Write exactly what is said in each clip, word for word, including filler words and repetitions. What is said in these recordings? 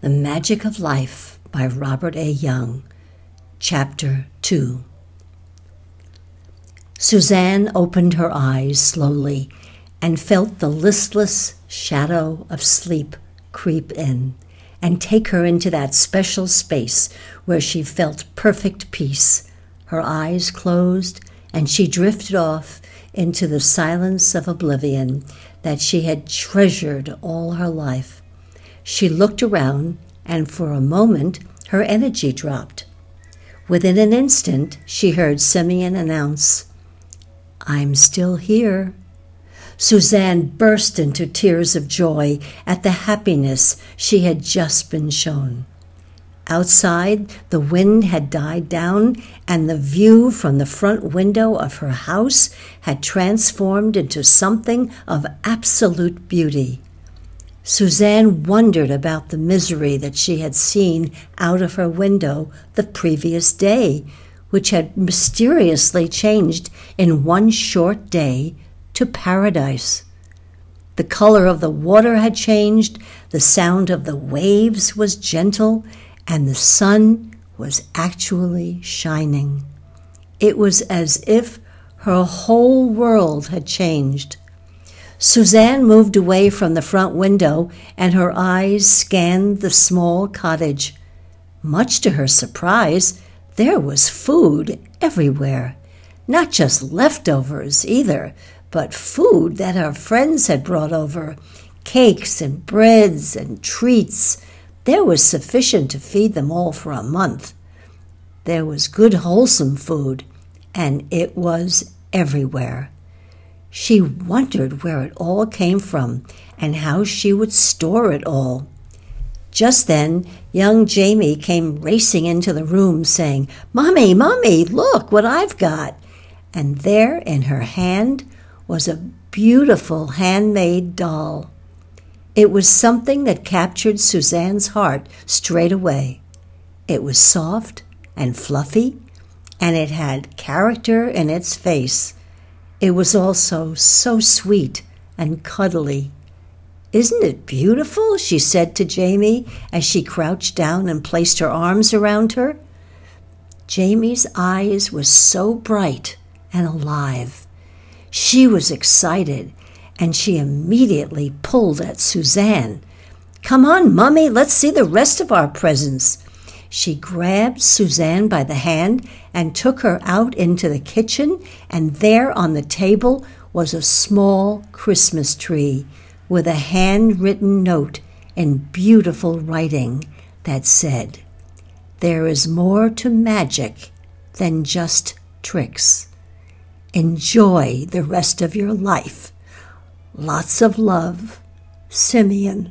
The Magic of Life by Robert A. Young, Chapter two. Suzanne opened her eyes slowly and felt the listless shadow of sleep creep in and take her into that special space where she felt perfect peace. Her eyes closed and she drifted off into the silence of oblivion that she had treasured all her life. She looked around, and for a moment her energy dropped. Within an instant, she heard Simeon announce, "I'm still here." Suzanne burst into tears of joy at the happiness she had just been shown. Outside, the wind had died down, and the view from the front window of her house had transformed into something of absolute beauty. Suzanne wondered about the misery that she had seen out of her window the previous day, which had mysteriously changed in one short day to paradise. The color of the water had changed, the sound of the waves was gentle, and the sun was actually shining. It was as if her whole world had changed. Suzanne moved away from the front window, and her eyes scanned the small cottage. Much to her surprise, there was food everywhere. Not just leftovers either, but food that her friends had brought over, cakes and breads and treats. There was sufficient to feed them all for a month. There was good, wholesome food, and it was everywhere. She wondered where it all came from and how she would store it all. Just then, young Jamie came racing into the room saying, "Mommy, Mommy, look what I've got." And there in her hand was a beautiful handmade doll. It was something that captured Suzanne's heart straight away. It was soft and fluffy, and it had character in its face. It was also so sweet and cuddly. "Isn't it beautiful?" she said to Jamie as she crouched down and placed her arms around her. Jamie's eyes were so bright and alive. She was excited, and she immediately pulled at Suzanne. "Come on, Mommy, let's see the rest of our presents." She grabbed Suzanne by the hand and took her out into the kitchen, and there on the table was a small Christmas tree with a handwritten note in beautiful writing that said, "There is more to magic than just tricks. Enjoy the rest of your life. Lots of love, Simeon."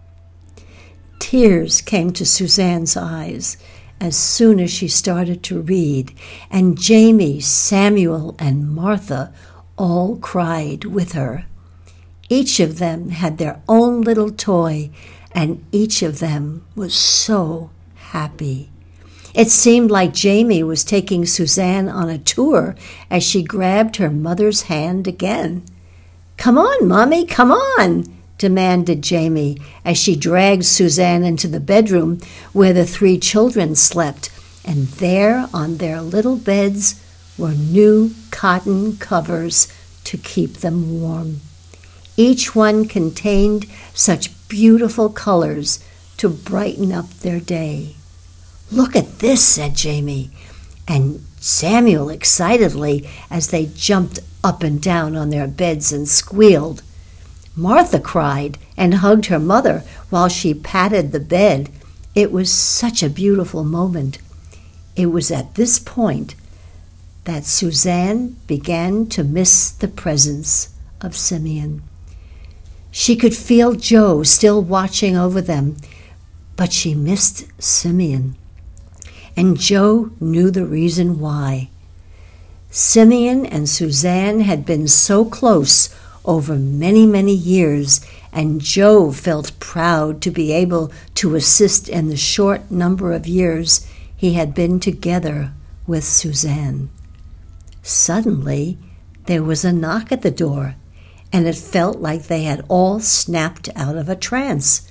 Tears came to Suzanne's eyes as soon as she started to read, and Jamie, Samuel, and Martha all cried with her. Each of them had their own little toy, and each of them was so happy. It seemed like Jamie was taking Suzanne on a tour as she grabbed her mother's hand again. "Come on, Mommy, come on," demanded Jamie as she dragged Suzanne into the bedroom where the three children slept, and there on their little beds were new cotton covers to keep them warm. Each one contained such beautiful colors to brighten up their day. "Look at this," said Jamie, and Samuel excitedly as they jumped up and down on their beds and squealed. Martha cried and hugged her mother while she patted the bed. It was such a beautiful moment. It was at this point that Suzanne began to miss the presence of Simeon. She could feel Joe still watching over them, but she missed Simeon. And Joe knew the reason why. Simeon and Suzanne had been so close over many, many years, and Joe felt proud to be able to assist in the short number of years he had been together with Suzanne. Suddenly, there was a knock at the door, and it felt like they had all snapped out of a trance.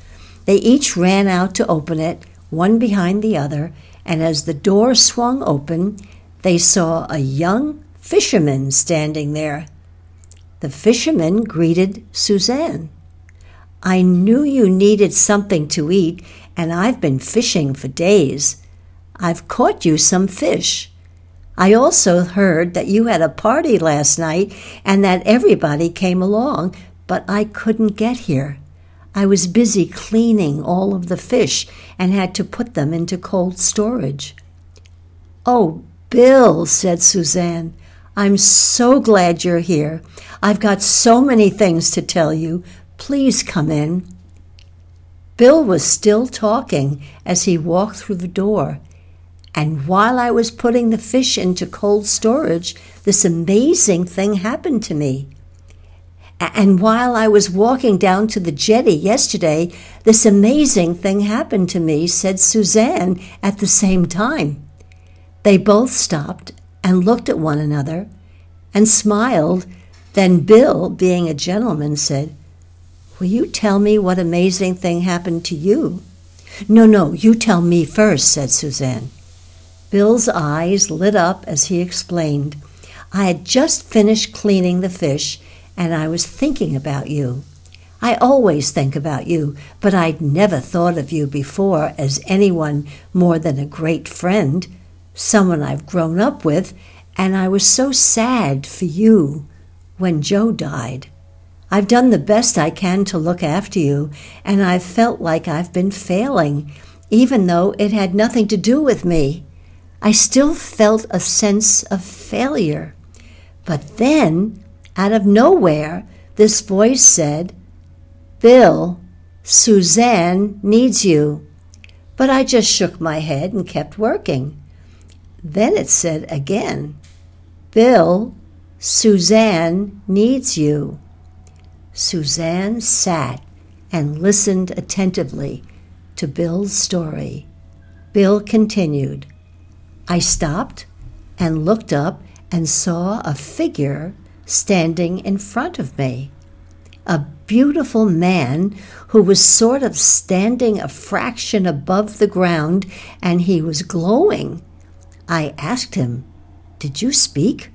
They each ran out to open it, one behind the other, and as the door swung open, they saw a young fisherman standing there. The fisherman greeted Suzanne. "I knew you needed something to eat, and I've been fishing for days. I've caught you some fish. I also heard that you had a party last night and that everybody came along, but I couldn't get here. I was busy cleaning all of the fish and had to put them into cold storage." "Oh, Bill," said Suzanne, "I'm so glad you're here. I've got so many things to tell you. Please come in." Bill was still talking as he walked through the door. "And while I was putting the fish into cold storage, this amazing thing happened to me. And while I was walking down to the jetty yesterday, this amazing thing happened to me," said Suzanne at the same time. They both stopped and looked at one another and smiled. Then Bill, being a gentleman, said, "Will you tell me what amazing thing happened to you?" "No, no, you tell me first," said Suzanne. Bill's eyes lit up as he explained, "I had just finished cleaning the fish, and I was thinking about you. I always think about you, but I'd never thought of you before as anyone more than a great friend, someone I've grown up with, and I was so sad for you when Joe died. I've done the best I can to look after you, and I've felt like I've been failing, even though it had nothing to do with me. I still felt a sense of failure. But then, out of nowhere, this voice said, 'Bill, Suzanne needs you.' But I just shook my head and kept working. Then it said again, 'Bill, Suzanne needs you.'" Suzanne sat and listened attentively to Bill's story. Bill continued, "I stopped and looked up and saw a figure standing in front of me, a beautiful man who was sort of standing a fraction above the ground, and he was glowing. I asked him, 'Did you speak?'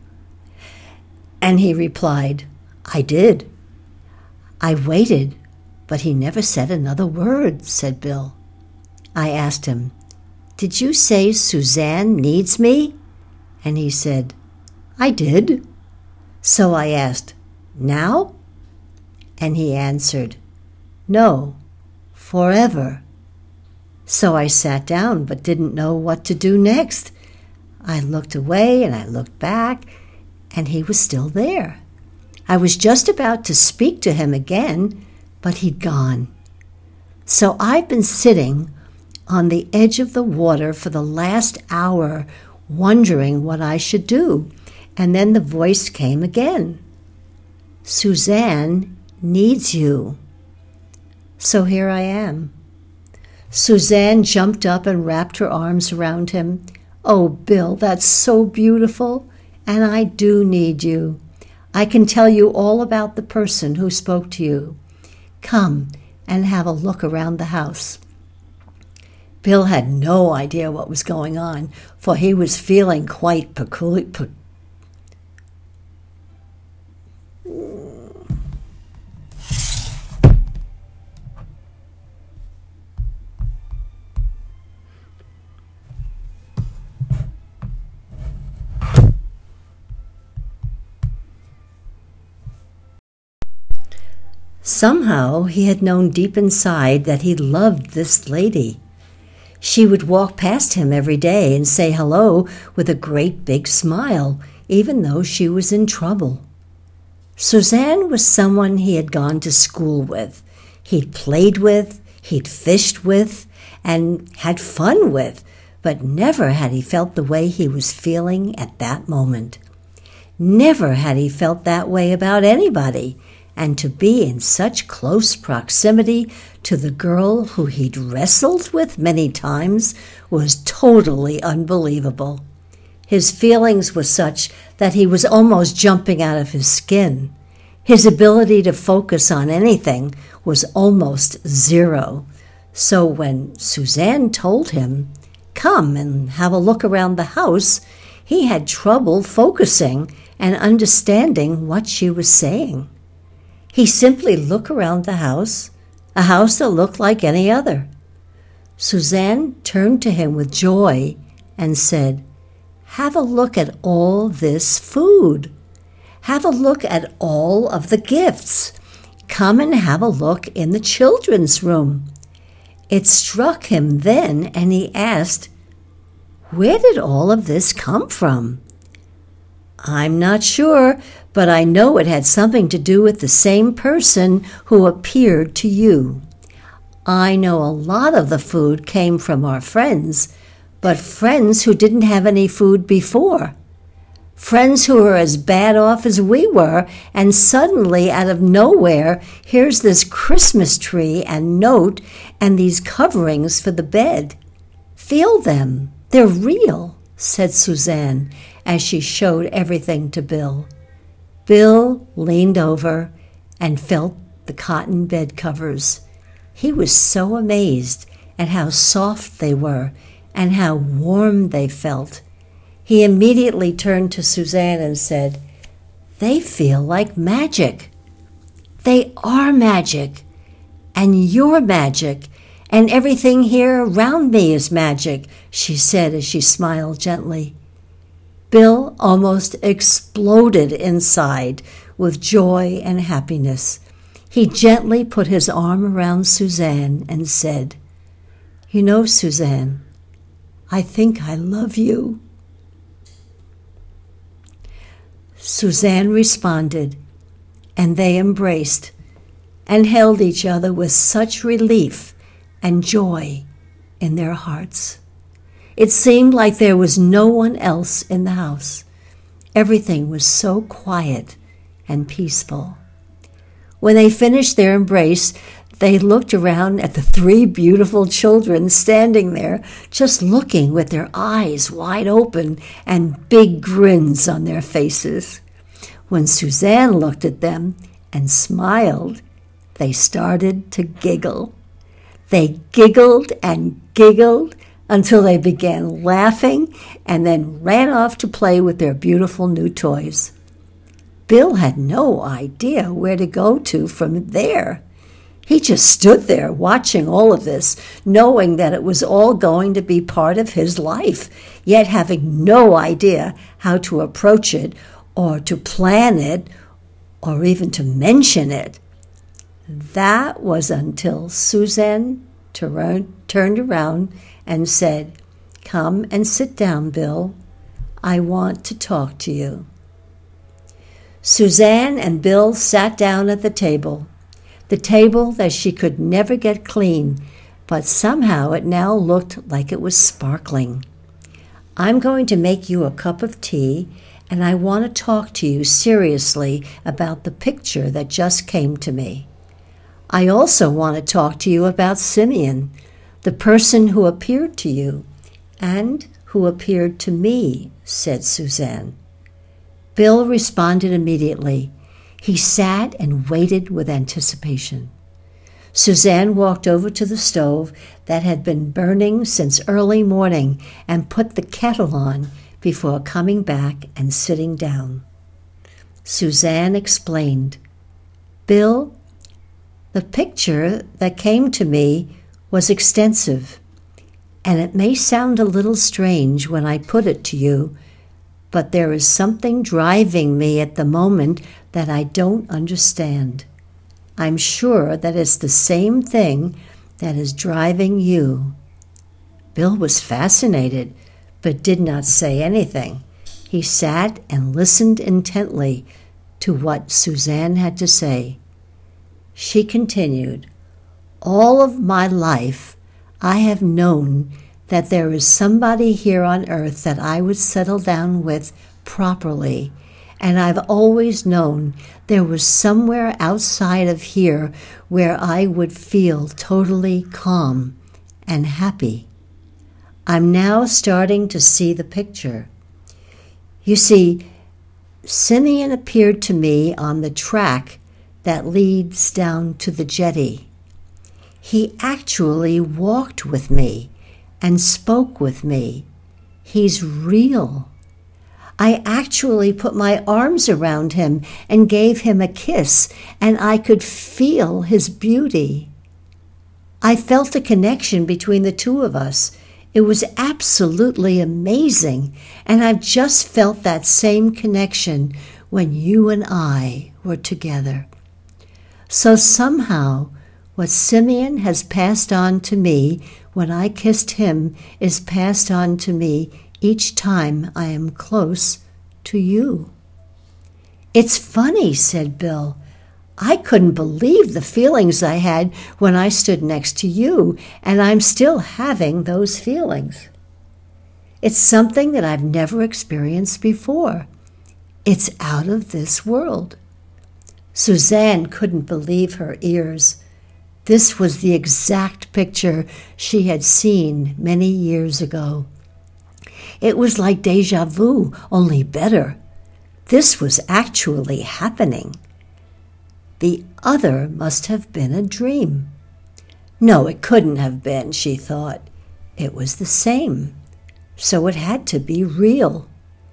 And he replied, 'I did.' I waited, but he never said another word," said Bill. I asked him, "Did you say Suzanne needs me?" And he said, "I did." So I asked, "Now?" And he answered, "No, forever." So I sat down but didn't know what to do next. I looked away and I looked back, and he was still there. I was just about to speak to him again, but he'd gone. So I've been sitting on the edge of the water for the last hour, wondering what I should do, and then the voice came again. "Suzanne needs you." So here I am. Suzanne jumped up and wrapped her arms around him. "Oh, Bill, that's so beautiful, and I do need you. I can tell you all about the person who spoke to you. Come and have a look around the house." Bill had no idea what was going on, for he was feeling quite peculiar. Pe- Somehow he had known deep inside that he loved this lady. She would walk past him every day and say hello with a great big smile, even though she was in trouble. Suzanne was someone he had gone to school with, he'd played with, he'd fished with, and had fun with, but never had he felt the way he was feeling at that moment. Never had he felt that way about anybody, and to be in such close proximity to the girl who he'd wrestled with many times was totally unbelievable. His feelings were such that he was almost jumping out of his skin. His ability to focus on anything was almost zero. So when Suzanne told him, "Come and have a look around the house," he had trouble focusing and understanding what she was saying. He simply looked around the house, a house that looked like any other. Suzanne turned to him with joy and said, "Have a look at all this food. Have a look at all of the gifts. Come and have a look in the children's room." It struck him then, and he asked, "Where did all of this come from?" "I'm not sure, but I know it had something to do with the same person who appeared to you. I know a lot of the food came from our friends, but friends who didn't have any food before. Friends who were as bad off as we were, and suddenly, out of nowhere, here's this Christmas tree and note and these coverings for the bed. Feel them. They're real," said Suzanne as she showed everything to Bill. Bill leaned over and felt the cotton bed covers. He was so amazed at how soft they were and how warm they felt. He immediately turned to Suzanne and said, "They feel like magic." "They are magic, and you're magic, and everything here around me is magic," she said as she smiled gently. Bill almost exploded inside with joy and happiness. He gently put his arm around Suzanne and said, "You know, Suzanne, I think I love you." Suzanne responded, and they embraced and held each other with such relief and joy in their hearts. It seemed like there was no one else in the house. Everything was so quiet and peaceful. When they finished their embrace, they looked around at the three beautiful children standing there, just looking with their eyes wide open and big grins on their faces. When Suzanne looked at them and smiled, they started to giggle. They giggled and giggled until they began laughing and then ran off to play with their beautiful new toys. Bill had no idea where to go to from there. He just stood there watching all of this, knowing that it was all going to be part of his life, yet having no idea how to approach it or to plan it or even to mention it. That was until Suzanne tur- turned around and said, "Come and sit down, Bill. I want to talk to you." Suzanne and Bill sat down at the table. The table that she could never get clean, but somehow it now looked like it was sparkling. "I'm going to make you a cup of tea, and I want to talk to you seriously about the picture that just came to me. I also want to talk to you about Simeon, the person who appeared to you, and who appeared to me," said Suzanne. Bill responded immediately. He sat and waited with anticipation. Suzanne walked over to the stove that had been burning since early morning and put the kettle on before coming back and sitting down. Suzanne explained, "Bill, the picture that came to me was extensive, and it may sound a little strange when I put it to you, but there is something driving me at the moment that I don't understand. I'm sure that it's the same thing that is driving you." Bill was fascinated, but did not say anything. He sat and listened intently to what Suzanne had to say. She continued, "All of my life, I have known that there is somebody here on earth that I would settle down with properly, and I've always known there was somewhere outside of here where I would feel totally calm and happy. I'm now starting to see the picture. You see, Simeon appeared to me on the track that leads down to the jetty. He actually walked with me and spoke with me. He's real. I actually put my arms around him and gave him a kiss, and I could feel his beauty. I felt a connection between the two of us. It was absolutely amazing, and I've just felt that same connection when you and I were together. So somehow, what Simeon has passed on to me when I kissed him is passed on to me each time I am close to you. It's funny, said Bill. I couldn't believe the feelings I had when I stood next to you, and I'm still having those feelings. It's something that I've never experienced before. It's out of this world. Suzanne couldn't believe her ears. This was the exact picture she had seen many years ago. It was like déjà vu, only better. This was actually happening. The other must have been a dream. No, it couldn't have been, she thought. It was the same, so it had to be real.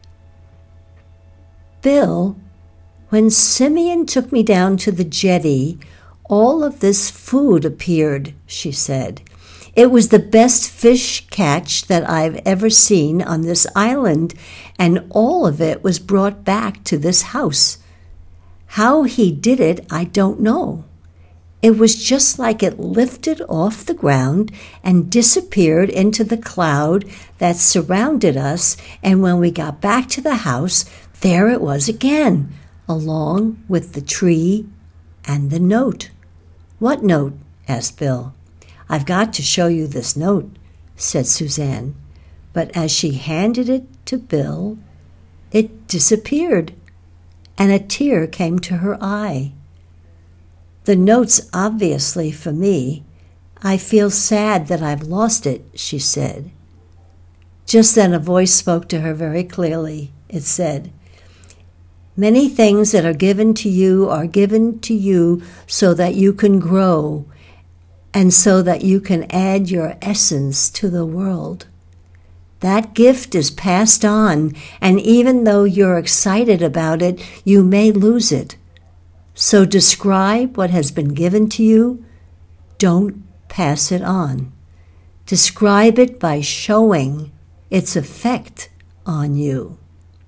Bill, when Simeon took me down to the jetty, all of this food appeared, she said. It was the best fish catch that I've ever seen on this island, and all of it was brought back to this house. How he did it, I don't know. It was just like it lifted off the ground and disappeared into the cloud that surrounded us, and when we got back to the house, there it was again, along with the tree and the note. What note? Asked Bill. I've got to show you this note, said Suzanne. But as she handed it to Bill, it disappeared, and a tear came to her eye. The note's obviously for me. I feel sad that I've lost it, she said. Just then a voice spoke to her very clearly. It said, Many things that are given to you are given to you so that you can grow and so that you can add your essence to the world. That gift is passed on, and even though you're excited about it, you may lose it. So describe what has been given to you. Don't pass it on. Describe it by showing its effect on you.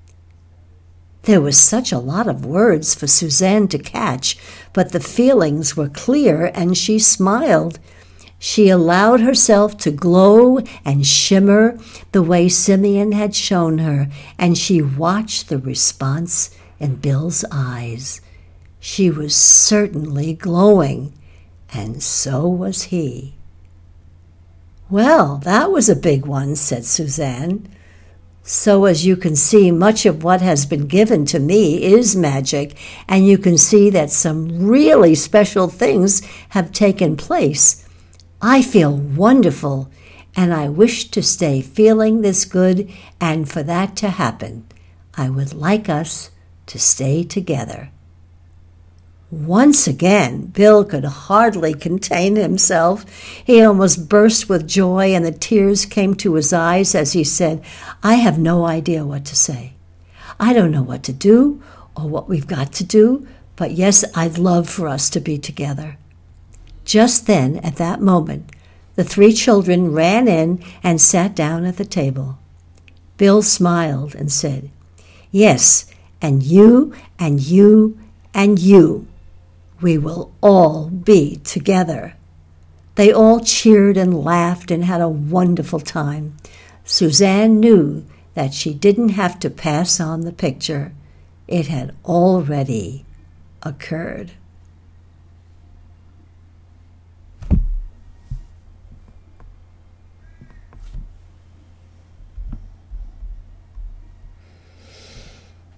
There was such a lot of words for Suzanne to catch, but the feelings were clear, and she smiled. She allowed herself to glow and shimmer the way Simeon had shown her, and she watched the response in Bill's eyes. She was certainly glowing, and so was he. Well, that was a big one, said Suzanne. So as you can see, much of what has been given to me is magic, and you can see that some really special things have taken place. I feel wonderful, and I wish to stay feeling this good, and for that to happen, I would like us to stay together. Once again, Bill could hardly contain himself. He almost burst with joy, and the tears came to his eyes as he said, I have no idea what to say. I don't know what to do or what we've got to do, but yes, I'd love for us to be together. Just then, at that moment, the three children ran in and sat down at the table. Bill smiled and said, Yes, and you and you and you. We will all be together. They all cheered and laughed and had a wonderful time. Suzanne knew that she didn't have to pass on the picture. It had already occurred.